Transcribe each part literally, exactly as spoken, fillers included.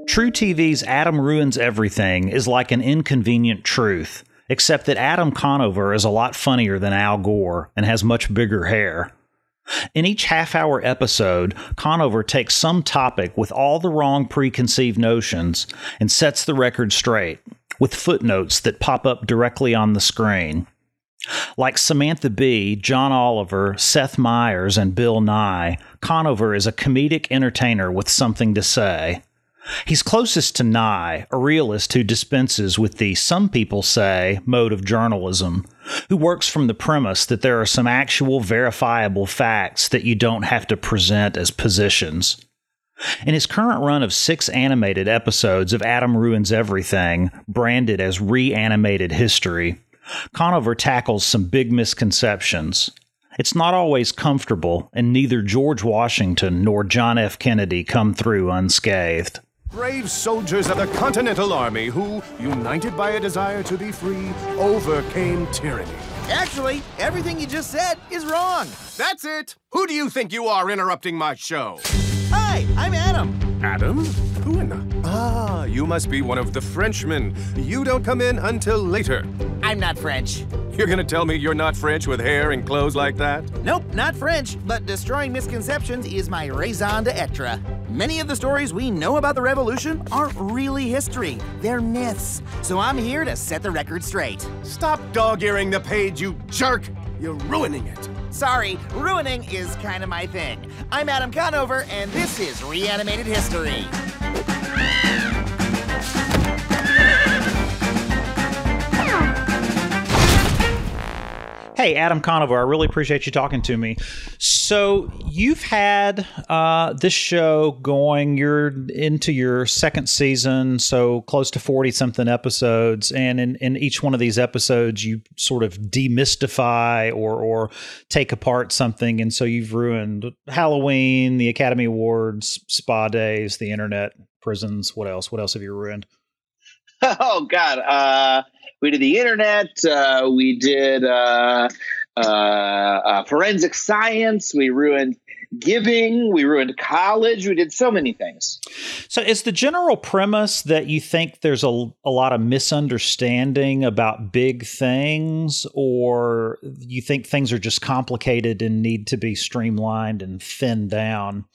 True T V's Adam Ruins Everything is like an inconvenient truth, except that Adam Conover is a lot funnier than Al Gore and has much bigger hair. In each half-hour episode, Conover takes some topic with all the wrong preconceived notions and sets the record straight, with footnotes that pop up directly on the screen. Like Samantha Bee, John Oliver, Seth Meyers, and Bill Nye, Conover is a comedic entertainer with something to say. He's closest to Nye, a realist who dispenses with the some people say mode of journalism, who works from the premise that there are some actual verifiable facts that you don't have to present as positions. In his current run of six animated episodes of Adam Ruins Everything, branded as Reanimated History, Conover tackles some big misconceptions. It's not always comfortable, and neither George Washington nor John F. Kennedy come through unscathed. Brave soldiers of the Continental Army who, united by a desire to be free, overcame tyranny. Actually, everything you just said is wrong. That's it. Who do you think you are interrupting my show? Hi, I'm Adam. Adam? Who in the... Ah, you must be one of the Frenchmen. You don't come in until later. I'm not French. You're gonna tell me you're not French with hair and clothes like that? Nope, not French, but destroying misconceptions is my raison d'etre. Many of the stories we know about the revolution aren't really history. They're myths. So I'm here to set the record straight. Stop dog-earing the page, you jerk! You're ruining it. Sorry, ruining is kind of my thing. I'm Adam Conover, and this is Reanimated History. Hey, Adam Conover, I really appreciate you talking to me. So you've had uh, this show going, you're into your second season, so close to forty-something episodes, and in, in each one of these episodes, you sort of demystify or, or take apart something, and so you've ruined Halloween, the Academy Awards, spa days, the internet, prisons, what else? What else have you ruined? Oh, God. Uh, we did the internet. Uh, we did uh, uh, uh, forensic science. We ruined giving. We ruined college. We did so many things. So is the general premise that you think there's a, a lot of misunderstanding about big things, or you think things are just complicated and need to be streamlined and thinned down?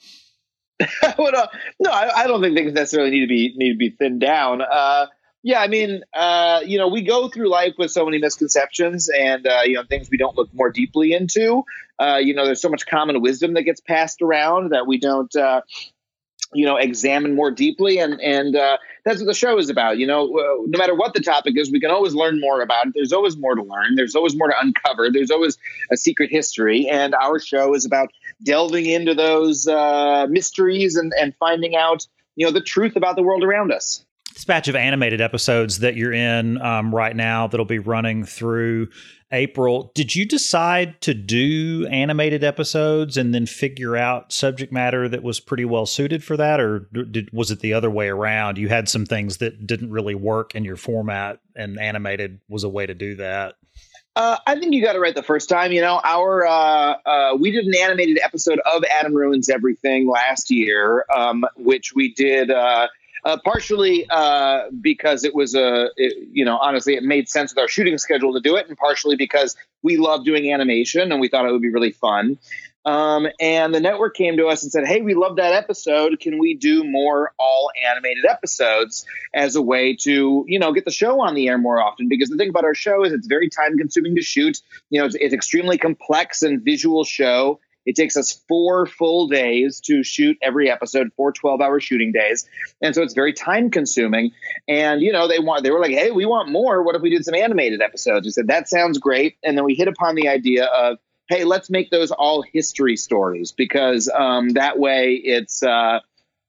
well, no, no I, I don't think things necessarily need to be need to be thinned down. Uh, Yeah, I mean, uh, you know, we go through life with so many misconceptions and, uh, you know, things we don't look more deeply into. Uh, you know, there's so much common wisdom that gets passed around that we don't, uh, you know, examine more deeply. And, and uh, that's what the show is about. You know, uh, no matter what the topic is, we can always learn more about it. There's always more to learn. There's always more to uncover. There's always a secret history. And our show is about delving into those uh, mysteries and, and finding out, you know, the truth about the world around us. This batch of animated episodes that you're in um, right now that'll be running through April, did you decide to do animated episodes and then figure out subject matter that was pretty well suited for that? Or did, was it the other way around? You had some things that didn't really work in your format and animated was a way to do that? Uh, I think you got it right the first time. You know, our uh, uh, we did an animated episode of Adam Ruins Everything last year, um, which we did uh, Uh, partially uh, because it was a, it, you know, honestly, it made sense with our shooting schedule to do it, and partially because we love doing animation and we thought it would be really fun. Um, and the network came to us and said, "Hey, we love that episode. Can we do more all animated episodes as a way to, you know, get the show on the air more often?" Because the thing about our show is it's very time consuming to shoot. You know, it's, it's extremely complex and visual show. It takes us four full days to shoot every episode, four twelve-hour shooting days. And so it's very time-consuming. And, you know, they want they were like, "Hey, we want more. What if we did some animated episodes?" We said, "That sounds great." And then we hit upon the idea of, hey, let's make those all history stories, because um, that way it's, uh,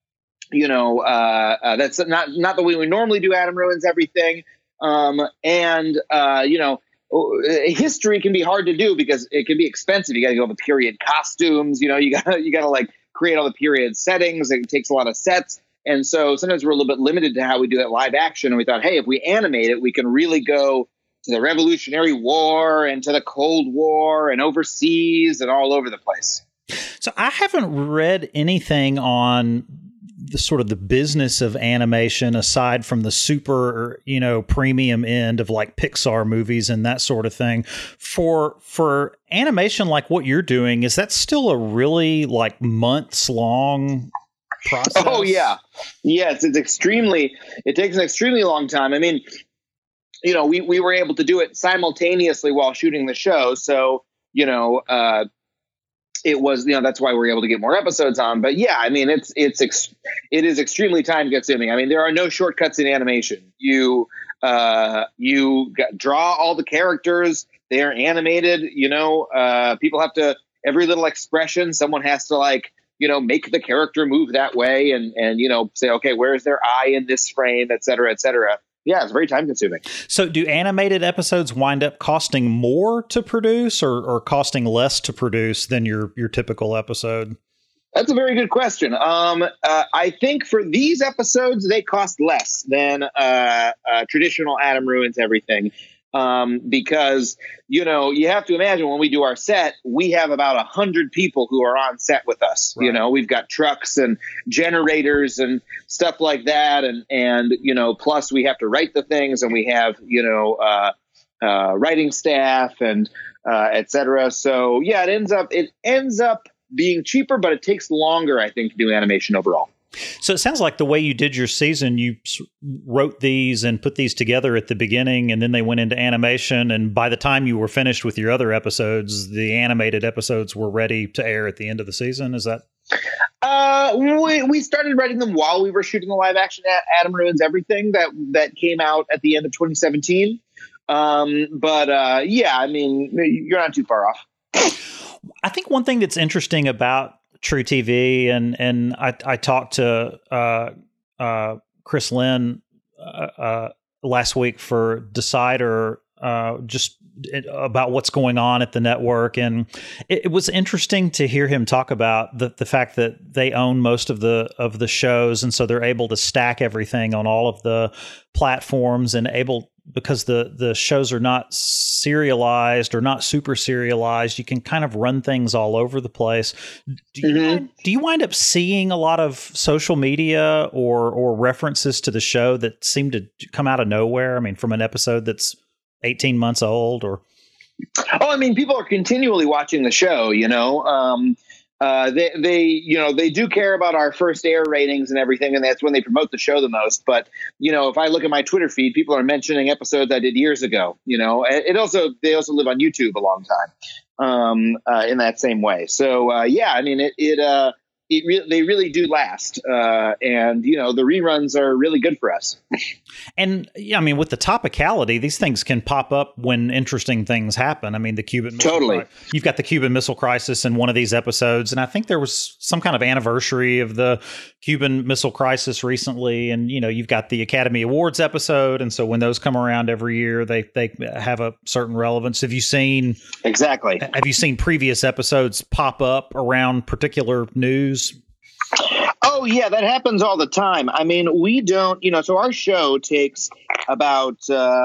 you know, uh, uh, that's not, not the way we normally do Adam Ruins Everything. Um, and, uh, you know, history can be hard to do because it can be expensive. You got to go with period costumes. You know, you got you got to like create all the period settings. It takes a lot of sets, and so sometimes we're a little bit limited to how we do that live action. And we thought, hey, if we animate it, we can really go to the Revolutionary War and to the Cold War and overseas and all over the place. So I haven't read anything on the sort of the business of animation, aside from the super, you know, premium end of like Pixar movies and that sort of thing, for for animation like what you're doing, is that still a really like months long process? Oh yeah, yes, it's extremely. It takes an extremely long time. I mean, you know, we we were able to do it simultaneously while shooting the show, so you know. Uh, It was, you know, that's why we were able to get more episodes on. But yeah, I mean, it's it's ex- it is extremely time consuming. I mean, there are no shortcuts in animation. You uh, you got, draw all the characters. They are animated. You know, uh, people have to every little expression. Someone has to like you know make the character move that way, and and you know say, okay, where is their eye in this frame, et cetera, et cetera. Yeah, it's very time consuming. So do animated episodes wind up costing more to produce or, or costing less to produce than your, your typical episode? That's a very good question. Um, uh, I think for these episodes, they cost less than uh, uh, traditional Adam Ruins Everything. Um, because, you know, you have to imagine when we do our set, we have about a hundred people who are on set with us. Right. You know, we've got trucks and generators and stuff like that. And, and, you know, plus we have to write the things and we have, you know, uh, uh, writing staff and, uh, et cetera. So yeah, it ends up, it ends up being cheaper, but it takes longer, I think, to do animation overall. So it sounds like the way you did your season, you wrote these and put these together at the beginning, and then they went into animation. And by the time you were finished with your other episodes, the animated episodes were ready to air at the end of the season. Is that? Uh, we, we started writing them while we were shooting the live action Adam Ruins Everything that, that came out at the end of twenty seventeen. Um, but uh, yeah, I mean, you're not too far off. I think one thing that's interesting about True T V, and and I, I talked to uh, uh, Chris Lynn uh, uh, last week for Decider uh, just about what's going on at the network, and it, it was interesting to hear him talk about the the fact that they own most of the of the shows, and so they're able to stack everything on all of the platforms and able. Because the, the shows are not serialized or not super serialized, you can kind of run things all over the place. Do you, mm-hmm. do you wind up seeing a lot of social media or or references to the show that seem to come out of nowhere? I mean, from an episode that's eighteen months old or... Oh, I mean, people are continually watching the show, you know. Um, uh, they, they, you know, they do care about our first air ratings and everything, and that's when they promote the show the most. But, you know, if I look at my Twitter feed, people are mentioning episodes I did years ago, you know. It also, they also live on YouTube a long time um, uh, in that same way. So, uh, yeah, I mean, it, it, uh, it re- they really do last. Uh, and, you know, the reruns are really good for us. And yeah, I mean, with the topicality, these things can pop up when interesting things happen. I mean, the Cuban Missile totally. Cri- you've got the Cuban Missile Crisis in one of these episodes, and I think there was some kind of anniversary of the Cuban Missile Crisis recently. And you know, you've got the Academy Awards episode, and so when those come around every year, they they have a certain relevance. Have you seen exactly? Have you seen previous episodes pop up around particular news? Oh, yeah, that happens all the time. I mean, we don't, you know, so our show takes about,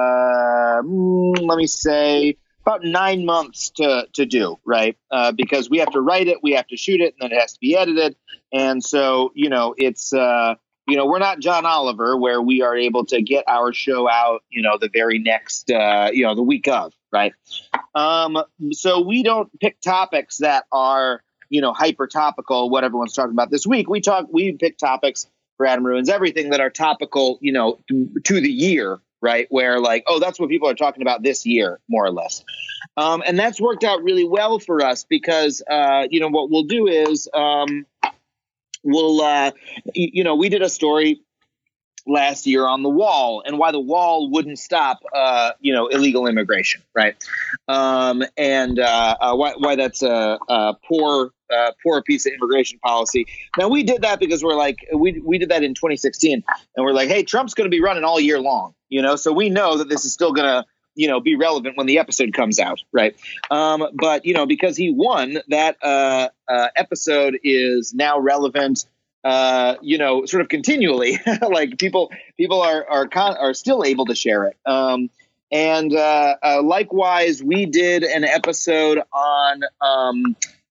uh, let me say, about nine months to, to do, right? Uh, because we have to write it, we have to shoot it, and then it has to be edited. And so, you know, it's, uh, you know, we're not John Oliver where we are able to get our show out, you know, the very next, uh, you know, the week of, right? Um, so we don't pick topics that are, you know, hyper topical, what everyone's talking about this week. We talk, we pick topics for Adam Ruins Everything that are topical, you know, to, to the year, right? Where like, oh, that's what people are talking about this year, more or less. Um, and that's worked out really well for us because, uh, you know, what we'll do is um, we'll, uh, you know, we did a story last year on the wall and why the wall wouldn't stop, uh, you know, illegal immigration, right? Um, and uh, uh, why, why that's a, a poor, uh, poor piece of immigration policy. Now, we did that because we're like, we we did that in twenty sixteen, and we're like, hey, Trump's going to be running all year long, you know, so we know that this is still going to, you know, be relevant when the episode comes out, right? Um, but, you know, because he won, that uh, uh, episode is now relevant. Uh, you know, sort of continually, like people, people are are con- are still able to share it. Um, and uh, uh, likewise, we did an episode on um,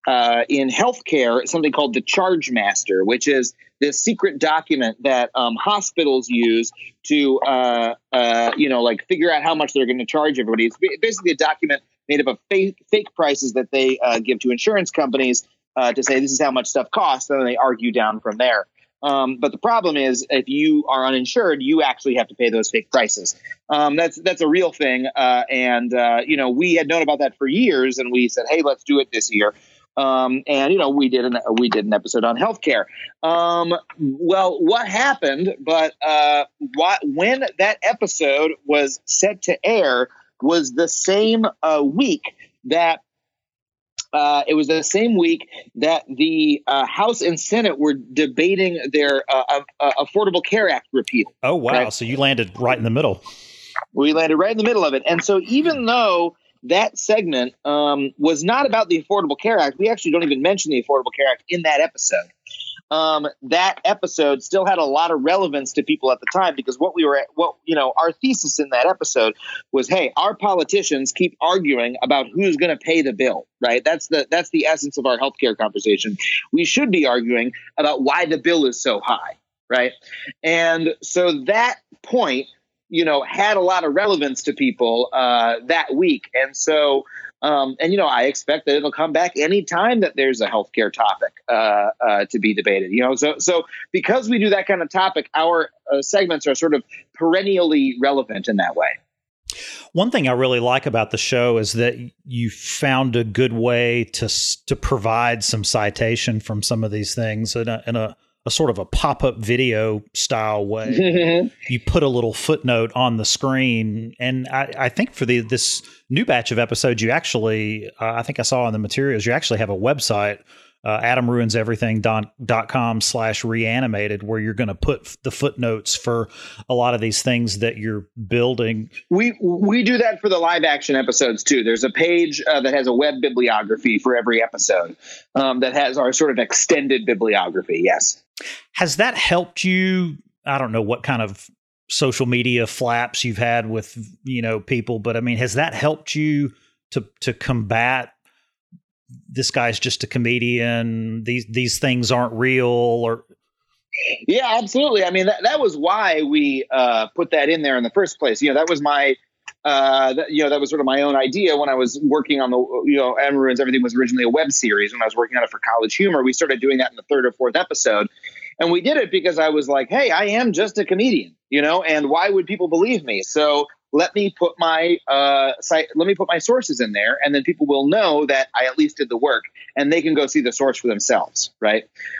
uh, in healthcare something called the Charge Master, which is this secret document that um, hospitals use to, uh, uh, you know, like figure out how much they're going to charge everybody. It's basically a document made up of fake, fake prices that they uh, give to insurance companies uh, to say this is how much stuff costs, and then they argue down from there. Um, but the problem is, if you are uninsured, you actually have to pay those fake prices. Um, that's that's a real thing, uh, and uh, you know we had known about that for years, and we said, hey, let's do it this year. Um, and you know we did an we did an episode on healthcare. Um, well, what happened? But uh, what when that episode was set to air was the same uh, week that. Uh, it was the same week that the uh, House and Senate were debating their uh, uh, Affordable Care Act repeal. Oh, wow. Right? So you landed right in the middle. We landed right in the middle of it. And so even though that segment um, was not about the Affordable Care Act, we actually don't even mention the Affordable Care Act in that episode. Um, that episode still had a lot of relevance to people at the time, because what we were at, what, you know, our thesis in that episode was, hey, our politicians keep arguing about who's going to pay the bill, right? That's the, that's the essence of our healthcare conversation. We should be arguing about why the bill is so high, right? And so that point, you know, had a lot of relevance to people, uh, that week. And so, Um, and, you know, I expect that it'll come back any time that there's a healthcare topic uh, uh, to be debated. You know, so so because we do that kind of topic, our uh, segments are sort of perennially relevant in that way. One thing I really like about the show is that you found a good way to to provide some citation from some of these things in a, in a, a sort of a pop-up video style way. You put a little footnote on the screen, and I, I think for the this new batch of episodes, you actually, uh, I think I saw in the materials, you actually have a website, uh, adam ruins everything dot com slash reanimated, where you're going to put the footnotes for a lot of these things that you're building. We we do that for the live action episodes too. There's a page uh, that has a web bibliography for every episode um, that has our sort of extended bibliography. Yes. Has that helped you? I don't know what kind of social media flaps you've had with, you know, people, but I mean, has that helped you to to combat this guy's just a comedian, these these things aren't real? Or yeah, absolutely. I mean, that, that was why we uh, put that in there in the first place. You know, that was my uh, that, you know, that was sort of my own idea when I was working on the, you know, Adam Ruins Everything was originally a web series. When I was working on it for College Humor, we started doing that in the third or fourth episode. And we did it because I was like, hey, I am just a comedian, you know, and why would people believe me? So let me put my uh, site, let me put my sources in there, and then people will know that I at least did the work, and they can go see the source for themselves, right?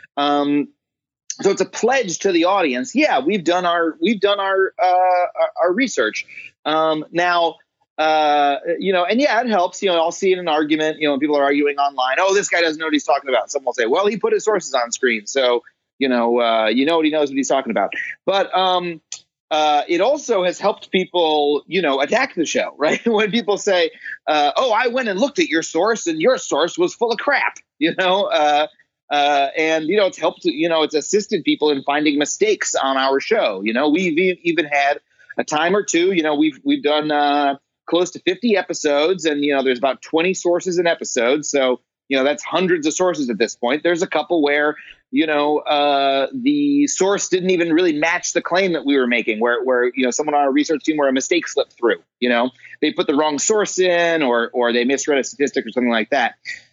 Um, so it's a pledge to the audience. Yeah, we've done our we've done our uh, our research. Um, now, uh, you know, and yeah, it helps. You know, I'll see in an argument, you know, when people are arguing online, oh, this guy doesn't know what he's talking about. Someone will say, well, he put his sources on screen, so you know, uh, you know what he knows what he's talking about. But um, uh, it also has helped people, you know, attack the show, right? When people say, uh, oh, I went and looked at your source and your source was full of crap, you know, uh, uh, and, you know, it's helped, you know, it's assisted people in finding mistakes on our show. You know, we've even had a time or two, you know, we've, we've done uh, close to fifty episodes, and, you know, there's about twenty sources an episode. So, you know, that's hundreds of sources at this point. There's a couple where, you know, uh, the source didn't even really match the claim that we were making, where, where, you know, someone on our research team where a mistake slipped through, you know, they put the wrong source in, or, or they misread a statistic or something like that.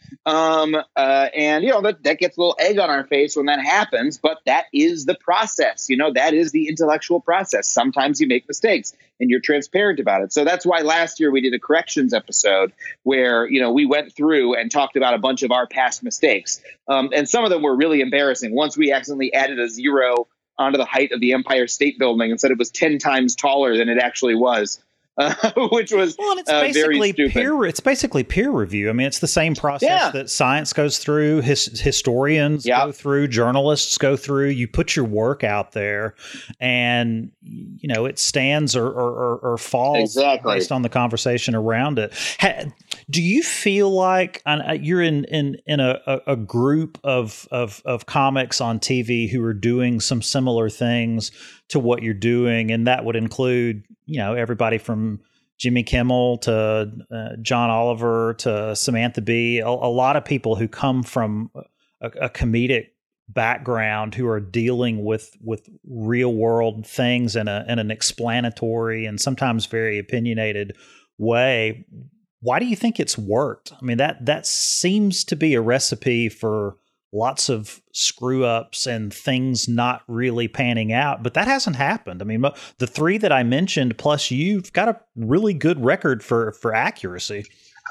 Um, uh, and, you know, that, that gets a little egg on our face when that happens, but that is the process. You know, that is the intellectual process. Sometimes you make mistakes and you're transparent about it. So that's why last year we did a corrections episode where, you know, we went through and talked about a bunch of our past mistakes. Um, and some of them were really embarrassing. Once we accidentally added a zero onto the height of the Empire State Building and said it was ten times taller than it actually was. Uh, which was well, and it's uh, basically very stupid. peer. It's basically peer review. I mean, it's the same process Yeah. that science goes through, his, historians Yep. go through, journalists go through. You put your work out there, and you know it stands or or, or, or falls Exactly. based on the conversation around it. Ha, do you feel like uh, you're in in in a, a, a group of, of of comics on T V who are doing some similar things to what you're doing, and that would include, you know, everybody from Jimmy Kimmel to uh, John Oliver to Samantha Bee, a, a lot of people who come from a, a comedic background who are dealing with with real world things in a in an explanatory and sometimes very opinionated way. Why do you think it's worked? I mean, that that seems to be a recipe for lots of screw ups and things not really panning out, but that hasn't happened. I mean, the three that I mentioned, plus you've got a really good record for, for accuracy.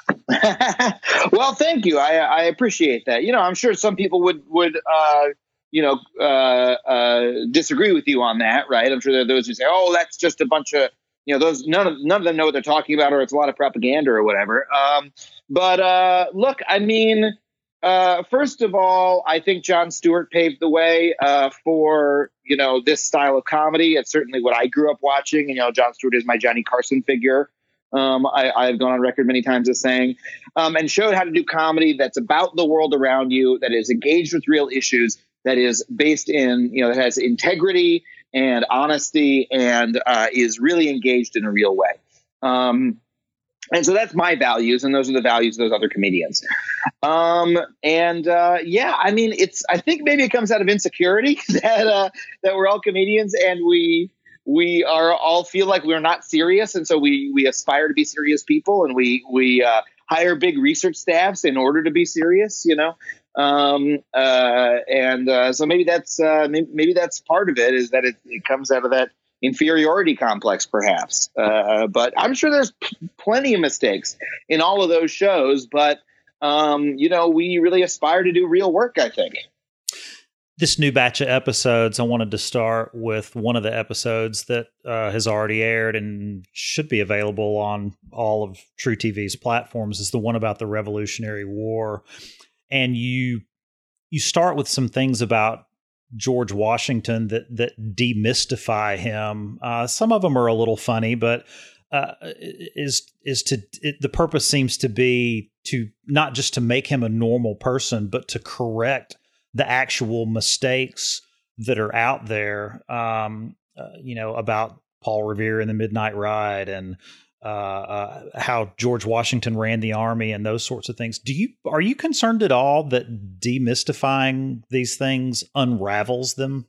Well, thank you. I, I appreciate that. You know, I'm sure some people would, would, uh, you know, uh, uh, disagree with you on that, right? I'm sure there are those who say, oh, that's just a bunch of, you know, those, none of, none of them know what they're talking about, or it's a lot of propaganda or whatever. Um, but, uh, look, I mean, Uh, first of all, I think Jon Stewart paved the way uh, for, you know, this style of comedy. It's certainly what I grew up watching. You know, Jon Stewart is my Johnny Carson figure. Um, I, I've gone on record many times as saying, um, and showed how to do comedy that's about the world around you, that is engaged with real issues, that is based in, you know, that has integrity and honesty, and uh, is really engaged in a real way. Um, And so that's my values, and those are the values of those other comedians. Um, and uh, yeah, I mean, it's. I think maybe it comes out of insecurity that uh, that we're all comedians, and we we are all feel like we're not serious, and so we we aspire to be serious people, and we we uh, hire big research staffs in order to be serious, you know. Um, uh, and uh, so maybe that's uh, maybe, maybe that's part of it, is that it, it comes out of that inferiority complex, perhaps. Uh, but I'm sure there's p- plenty of mistakes in all of those shows. But, um, you know, we really aspire to do real work, I think. This new batch of episodes, I wanted to start with one of the episodes that uh, has already aired and should be available on all of True T V's platforms, is the one about the Revolutionary War. And you you start with some things about George Washington that that demystify him. Uh, some of them are a little funny, but uh, is is to it, the purpose seems to be to not just to make him a normal person, but to correct the actual mistakes that are out there. Um, uh, you know, about Paul Revere and the Midnight Ride, and uh, uh, how George Washington ran the army, and those sorts of things. Do you are you concerned at all that demystifying these things unravels them?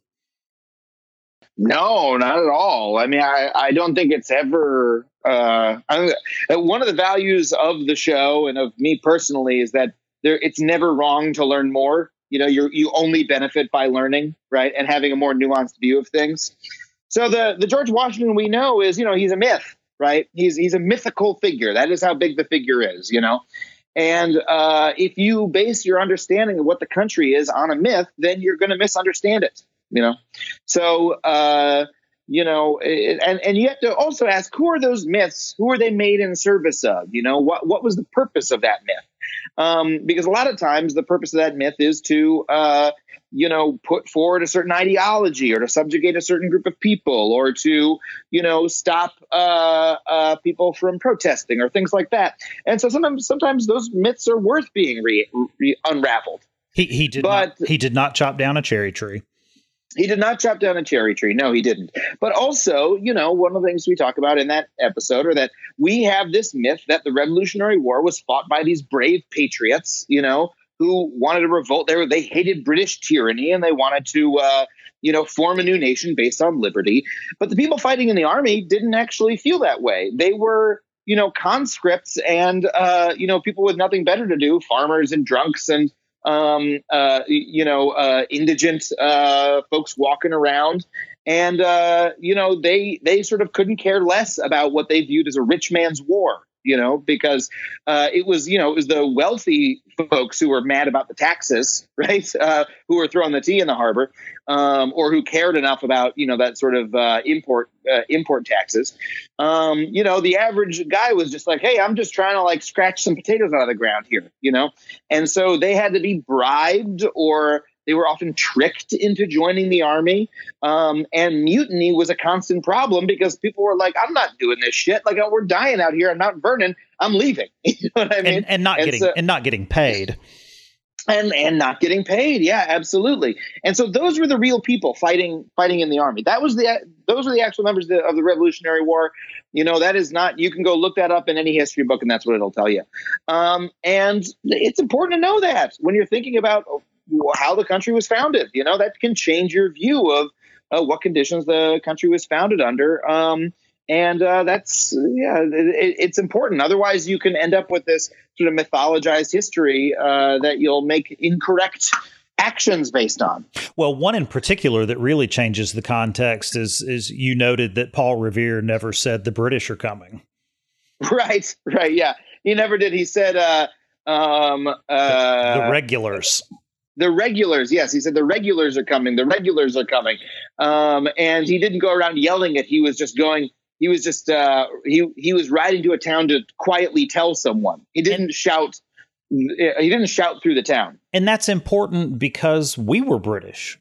No, not at all. I mean, I, I don't think it's ever. Uh, I, one of the values of the show and of me personally is that there it's never wrong to learn more. You know, you you only benefit by learning, right, and having a more nuanced view of things. So the the George Washington we know is, you know, he's a myth. Right. He's he's a mythical figure. That is how big the figure is, you know. And uh, if you base your understanding of what the country is on a myth, then you're going to misunderstand it, you know. So, uh, you know, it, and, and you have to also ask, who are those myths? Who are they made in service of? You know, what what was the purpose of that myth? Um, because a lot of times the purpose of that myth is to, uh, you know, put forward a certain ideology, or to subjugate a certain group of people, or to, you know, stop uh, uh, people from protesting, or things like that. And so sometimes, sometimes those myths are worth being re- re- unraveled. He he did but, not, he did not chop down a cherry tree. He did not chop down a cherry tree. No, he didn't. But also, you know, one of the things we talk about in that episode are that we have this myth that the Revolutionary War was fought by these brave patriots, you know, who wanted to revolt. They were, they hated British tyranny, and they wanted to, uh, you know, form a new nation based on liberty. But the people fighting in the army didn't actually feel that way. They were, you know, conscripts and, uh, you know, people with nothing better to do, farmers and drunks and, um, uh, you know, uh, indigent uh, folks walking around. And, uh, you know, they they sort of couldn't care less about what they viewed as a rich man's war, you know, because uh, it was, you know, it was the wealthy folks who were mad about the taxes, right, uh, who were throwing the tea in the harbor, um, or who cared enough about, you know, that sort of uh, import uh, import taxes. Um, you know, the average guy was just like, hey, I'm just trying to like scratch some potatoes out of the ground here, you know, and so they had to be bribed, or they were often tricked into joining the army. Um, and mutiny was a constant problem because people were like, I'm not doing this shit. Like, oh, we're dying out here. I'm not burning. I'm leaving. You know what I mean? And, and not and getting so, and not getting paid. And and not getting paid. Yeah, absolutely. And so those were the real people fighting fighting in the army. That was the those are the actual members of the, of the Revolutionary War. You know, that is not, you can go look that up in any history book and that's what it'll tell you. Um, and it's important to know that when you're thinking about how the country was founded, you know, that can change your view of uh, what conditions the country was founded under. Um, and uh, that's, yeah, it, it's important. Otherwise, you can end up with this sort of mythologized history uh, that you'll make incorrect actions based on. Well, one in particular that really changes the context is, is you noted that Paul Revere never said the British are coming. Right, right, yeah. He never did. He said uh, um, uh, the, the regulars. The regulars, yes. He said the regulars are coming. The regulars are coming. Um, and he didn't go around yelling it. He was just going, he was just, uh, he, he was riding to a town to quietly tell someone. He didn't and, shout. He didn't shout through the town. And that's important because we were British.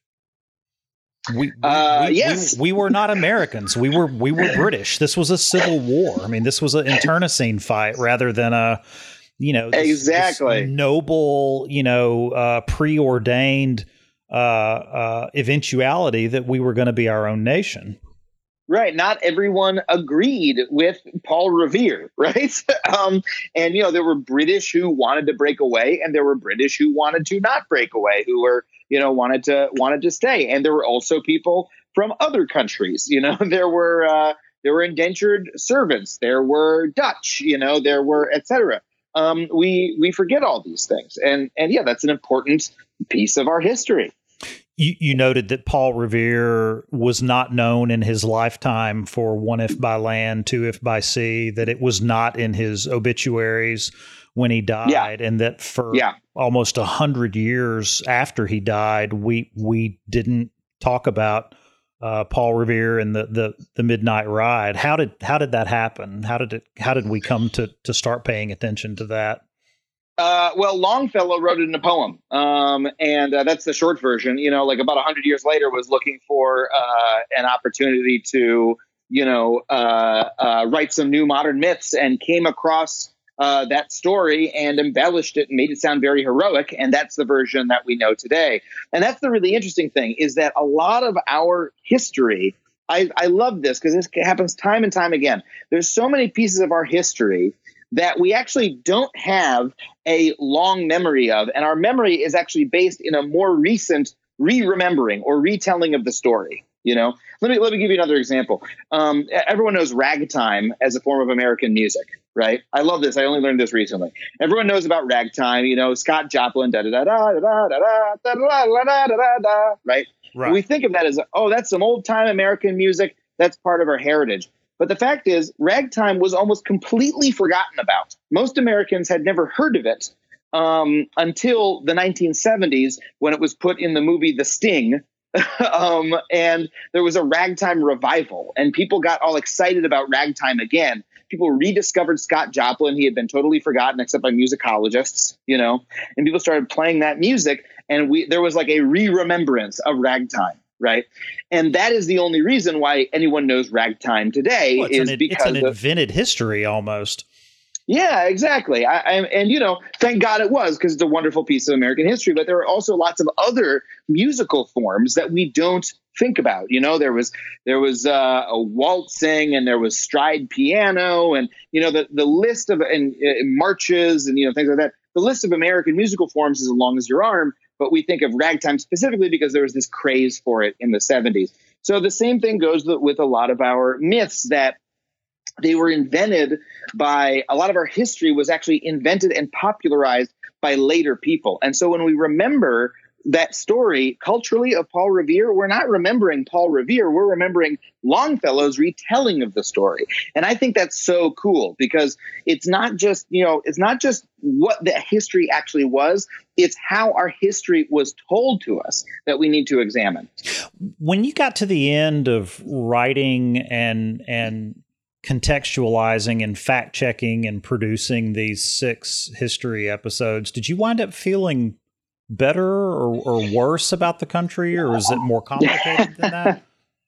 We, we, uh, we, yes. we, we were not Americans. We were, we were British. This was a civil war. I mean, this was an internecine fight rather than a, you know, this, exactly this noble, you know, uh, preordained uh, uh, eventuality that we were going to be our own nation. Right. Not everyone agreed with Paul Revere. Right. um, and, you know, there were British who wanted to break away and there were British who wanted to not break away, who were, you know, wanted to wanted to stay. And there were also people from other countries. You know, there were uh, there were indentured servants. There were Dutch, you know, there were et cetera. Um, we we forget all these things. And and yeah, that's an important piece of our history. You, you noted that Paul Revere was not known in his lifetime for one if by land, two if by sea, that it was not in his obituaries when he died, yeah. and that for yeah. almost a hundred years after he died, we we didn't talk about uh, Paul Revere and the, the the Midnight Ride. How did how did that happen? How did it how did we come to to start paying attention to that? Uh, well, Longfellow wrote it in a poem, um, and uh, that's the short version. You know, like about a hundred years later, was looking for uh, an opportunity to, you know, uh, uh, write some new modern myths, and came across uh, that story and embellished it and made it sound very heroic. And that's the version that we know today. And that's the really interesting thing, is that a lot of our history. I, I love this because this happens time and time again. There's so many pieces of our history that we actually don't have a long memory of. And our memory is actually based in a more recent re-remembering or retelling of the story. You know, let me let me give you another example. Um, everyone knows ragtime as a form of American music, right? I love this. I only learned this recently. Everyone knows about ragtime. You know, Scott Joplin, da da da da da da da da da da da da. Right? Right. We think of that as, oh, that's some old time American music. That's part of our heritage. But the fact is, ragtime was almost completely forgotten about. Most Americans had never heard of it um, until the nineteen seventies, when it was put in the movie The Sting. um, and there was a ragtime revival, and people got all excited about ragtime again. People rediscovered Scott Joplin. He had been totally forgotten except by musicologists, you know, and people started playing that music. And we there was like a re-remembrance of ragtime. Right. And that is the only reason why anyone knows ragtime today, well, is an, because it's an of, invented history almost. Yeah, exactly. I, I, and, you know, thank God it was, because it's a wonderful piece of American history. But there are also lots of other musical forms that we don't think about. You know, there was there was uh, a waltzing, and there was stride piano, and, you know, the, the list of and, uh, marches and, you know, things like that. The list of American musical forms is as long as your arm. But we think of ragtime specifically because there was this craze for it in the seventies. So the same thing goes with a lot of our myths, that they were invented by a lot of our history was actually invented and popularized by later people. And so when we remember that story culturally of Paul Revere, we're not remembering Paul Revere. We're remembering Longfellow's retelling of the story. And I think that's so cool, because it's not just, you know, it's not just what the history actually was. It's how our history was told to us that we need to examine. When you got to the end of writing and, and contextualizing and fact checking and producing these six history episodes, did you wind up feeling better or, or worse about the country, or is it more complicated than that?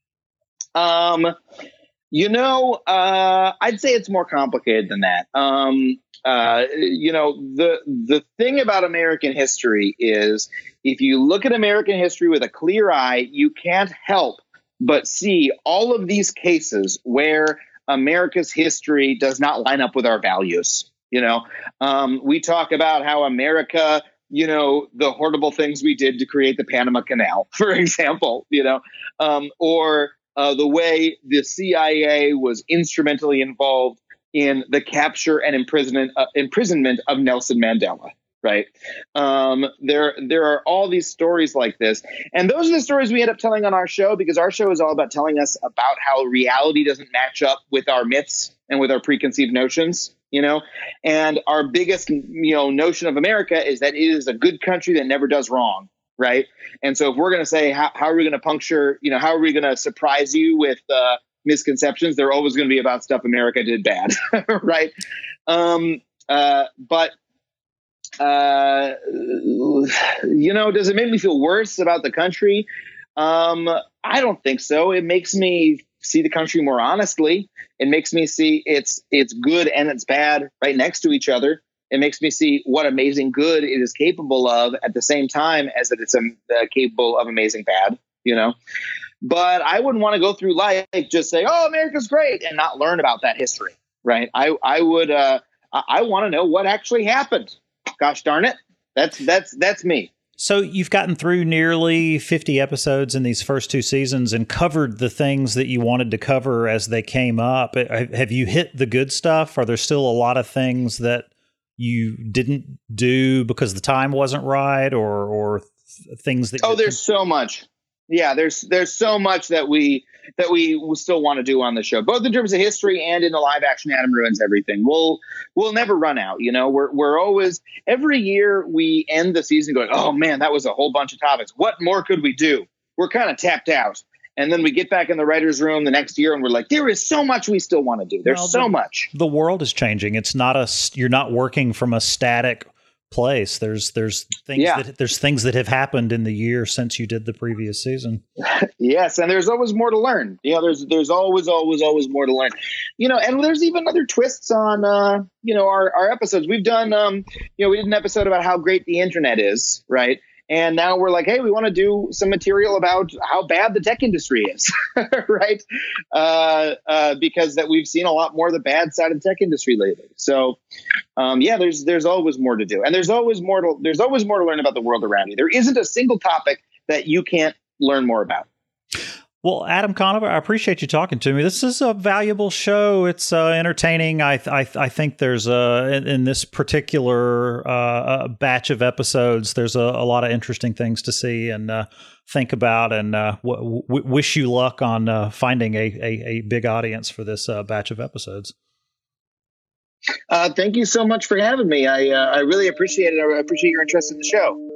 Um, you know, uh, I'd say it's more complicated than that. Um, uh, you know, the the thing about American history is, if you look at American history with a clear eye, you can't help but see all of these cases where America's history does not line up with our values. You know, um, we talk about how America, you know, the horrible things we did to create the Panama Canal, for example, you know, um, or uh, the way the C I A was instrumentally involved in the capture and imprisonment uh, imprisonment of Nelson Mandela. Right. Um, there there are all these stories like this. And those are the stories we end up telling on our show, because our show is all about telling us about how reality doesn't match up with our myths and with our preconceived notions, you know, and our biggest, you know, notion of America is that it is a good country that never does wrong. Right. And so if we're going to say, how, how are we going to puncture, you know, how are we going to surprise you with uh, misconceptions? They're always going to be about stuff America did bad. Right. Um, uh, but Uh, you know, does it make me feel worse about the country? Um, I don't think so. It makes me see the country more honestly. It makes me see its its good and its bad right next to each other. It makes me see what amazing good it is capable of at the same time as that it's um, uh, capable of amazing bad, you know. But I wouldn't want to go through life just say, oh, America's great, and not learn about that history, right? I, I would uh, I, I want to know what actually happened. Gosh darn it. That's that's that's me. So you've gotten through nearly fifty episodes in these first two seasons and covered the things that you wanted to cover as they came up. Have you hit the good stuff? Are there still a lot of things that you didn't do because the time wasn't right, or or things that? Oh, there's so much. Yeah, there's there's so much that we that we still want to do on the show, both in terms of history and in the live action Adam Ruins Everything. We'll we'll never run out. You know, we're we're always every year we end the season going, oh man, that was a whole bunch of topics. What more could we do? We're kind of tapped out. And then we get back in the writer's room the next year and we're like, there is so much we still want to do. There's well, the, so much. The world is changing. It's not a you're not working from a static place. There's there's things yeah. that there's things that have happened in the year since you did the previous season. Yes, and there's always more to learn. You know, there's there's always always always more to learn. You know, and there's even other twists on uh, you know, our our episodes. We've done um, you know, we did an episode about how great the internet is, right? And now we're like, hey, we want to do some material about how bad the tech industry is, right? Uh, uh, because that we've seen a lot more of the bad side of the tech industry lately. So, um, yeah, there's there's always more to do, and there's always more to there's always more to learn about the world around you. There isn't a single topic that you can't learn more about. Well, Adam Conover, I appreciate you talking to me. This is a valuable show. It's uh, entertaining. I, I I think there's a in, in this particular uh, batch of episodes, there's a, a lot of interesting things to see and uh, think about. And uh, w- w- wish you luck on uh, finding a, a a big audience for this uh, batch of episodes. Uh, thank you so much for having me. I uh, I really appreciate it. I appreciate your interest in the show.